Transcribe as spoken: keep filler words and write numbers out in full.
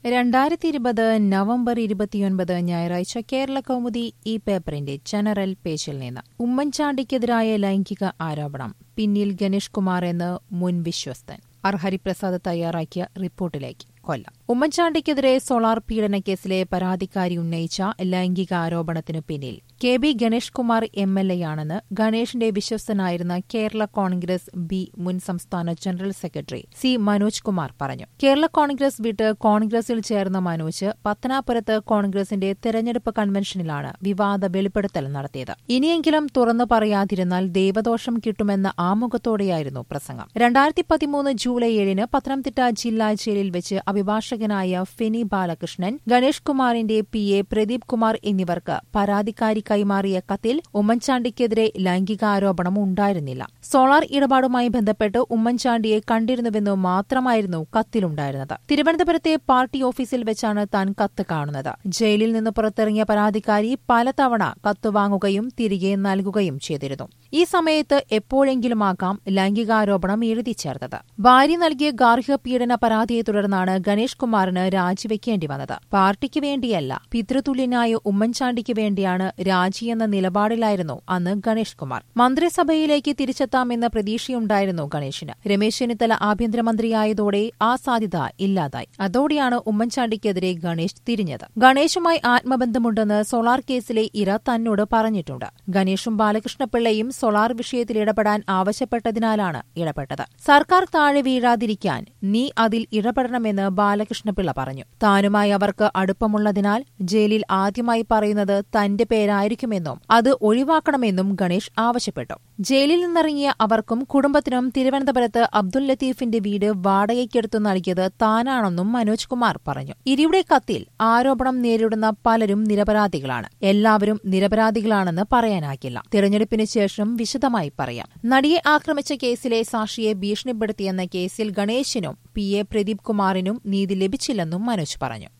രണ്ടായിരത്തി ഇരുപത് നവംബർ ഇരുപത്തിയൊൻപത് ഞായറാഴ്ച കേരള കൗമുദി ഈ പേപ്പറിന്റെ ജനറൽ പേജിൽ നിന്ന് ഉമ്മൻചാണ്ടിക്കെതിരായ ലൈംഗിക ആരോപണം പിന്നിൽ ഗണേഷ് കുമാർ എന്ന് മുൻ വിശ്വസ്തൻ ആർ ഹരിപ്രസാദ് തയ്യാറാക്കിയ റിപ്പോർട്ടിലേക്ക് കൊല്ലം. ഉമ്മൻചാണ്ടിക്കെതിരെ സോളാർ പീഡനക്കേസിലെ പരാതിക്കാരി ഉന്നയിച്ച ലൈംഗിക ആരോപണത്തിനു പിന്നിൽ K B Ganesh Kumar M L എയാണെന്ന് ഗണേഷിന്റെ വിശ്വസ്തനായിരുന്ന കേരള കോൺഗ്രസ് ബി മുൻ സംസ്ഥാന general secretary C Manoj Kumar പറഞ്ഞു. കേരള കോൺഗ്രസ് വിട്ട് കോൺഗ്രസിൽ ചേർന്ന മനോജ് പത്തനാപുരത്ത് കോൺഗ്രസിന്റെ തെരഞ്ഞെടുപ്പ് കൺവെൻഷനിലാണ് വിവാദ വെളിപ്പെടുത്തൽ നടത്തിയത്. ഇനിയെങ്കിലും തുറന്നു പറയാതിരുന്നാൽ ദൈവദോഷം കിട്ടുമെന്ന ആമുഖത്തോടെയായിരുന്നു പ്രസംഗം. രണ്ടായിരത്തി പതിമൂന്ന് ജൂലൈ ഏഴിന് പത്തനംതിട്ട ജില്ലാ ജയിലിൽ വെച്ച് അഭിഭാഷകനായ ഫെനി ബാലകൃഷ്ണൻ ഗണേഷ് കുമാറിന്റെ പി എ പ്രദീപ് കുമാർ എന്നിവർക്ക് പരാതിക്കാരി കൈമാറിയ കത്തിൽ ഉമ്മൻചാണ്ടിക്കെതിരെ ലൈംഗികാരോപണം ഉണ്ടായിരുന്നില്ല. സോളാർ ഇടപാടുമായി ബന്ധപ്പെട്ട് ഉമ്മൻചാണ്ടിയെ കണ്ടിരുന്നുവെന്നു മാത്രമായിരുന്നു കത്തിലുണ്ടായിരുന്നത്. തിരുവനന്തപുരത്തെ പാർട്ടി ഓഫീസിൽ വെച്ചാണ് താൻ കത്ത് കാണുന്നത്. ജയിലിൽ നിന്ന് പുറത്തിറങ്ങിയ പരാതിക്കാരി പലതവണ കത്ത് വാങ്ങുകയും തിരികെ നൽകുകയും ചെയ്തിരുന്നു. ഈ സമയത്ത് എപ്പോഴെങ്കിലുമാകാം ലൈംഗികാരോപണം എഴുതി ചേർത്തത്. ഭാര്യ നൽകിയ ഗാർഹിക പീഡന പരാതിയെ തുടർന്നാണ് ഗണേഷ് കുമാറിന് രാജിവെക്കേണ്ടി വന്നത്. പാർട്ടിക്ക് വേണ്ടിയല്ല, പിതൃതുല്യനായ ഉമ്മൻചാണ്ടിക്ക് വേണ്ടിയാണ് രാജിയെന്ന നിലപാടിലായിരുന്നു അന്ന് ഗണേഷ് കുമാർ. മന്ത്രിസഭയിലേക്ക് തിരിച്ചെത്താമെന്ന പ്രതീക്ഷയുണ്ടായിരുന്നു ഗണേഷിന്. രമേശ് ചെന്നിത്തല ആഭ്യന്തരമന്ത്രിയായതോടെ ആ സാധ്യത ഇല്ലാതായി. അതോടെയാണ് ഉമ്മൻചാണ്ടിക്കെതിരെ ഗണേഷ് തിരിഞ്ഞത്. ഗണേഷുമായി ആത്മബന്ധമുണ്ടെന്ന് സോളാർ കേസിലെ ഇര തന്നോട് പറഞ്ഞിട്ടുണ്ട്. ഗണേഷും ബാലകൃഷ്ണപിള്ളയും സോളാർ വിഷയത്തിൽ ഇടപെടാൻ ആവശ്യപ്പെട്ടതിനാലാണ് ഇടപെട്ടത്. സർക്കാർ താഴെ വീഴാതിരിക്കാൻ നീ അതിൽ ഇടപെടണമെന്ന് ബാലകൃഷ്ണപിള്ള പറഞ്ഞു. താനുമായി അവർക്ക് അടുപ്പമുള്ളതിനാൽ ജയിലിൽ ആദ്യമായി പറയുന്നത് തന്റെ പേരായിരിക്കുമെന്നും അത് ഒഴിവാക്കണമെന്നും ഗണേഷ് ആവശ്യപ്പെട്ടു. ജയിലിൽ നിന്നിറങ്ങിയ അവർക്കും കുടുംബത്തിനും തിരുവനന്തപുരത്ത് അബ്ദുൽ ലത്തീഫിന്റെ വീട് വാടകയ്ക്കെടുത്തു നൽകിയത് താനാണെന്നും മനോജ് കുമാർ പറഞ്ഞു. ഇരിയുടെ കത്തിൽ ആരോപണം നേരിടുന്ന പലരും നിരപരാധികളാണ്. എല്ലാവരും നിരപരാധികളാണെന്ന് പറയാനാകില്ല. തിരഞ്ഞെടുപ്പിന് ശേഷം വിശദമായി പറയാം. നടിയെ ആക്രമിച്ച കേസിലെ സാക്ഷിയെ ഭീഷണിപ്പെടുത്തിയെന്ന കേസിൽ ഗണേശിനും പി എ പ്രദീപ് കുമാറിനും നീതി ലഭിച്ചില്ലെന്നും മനോജ് പറഞ്ഞു.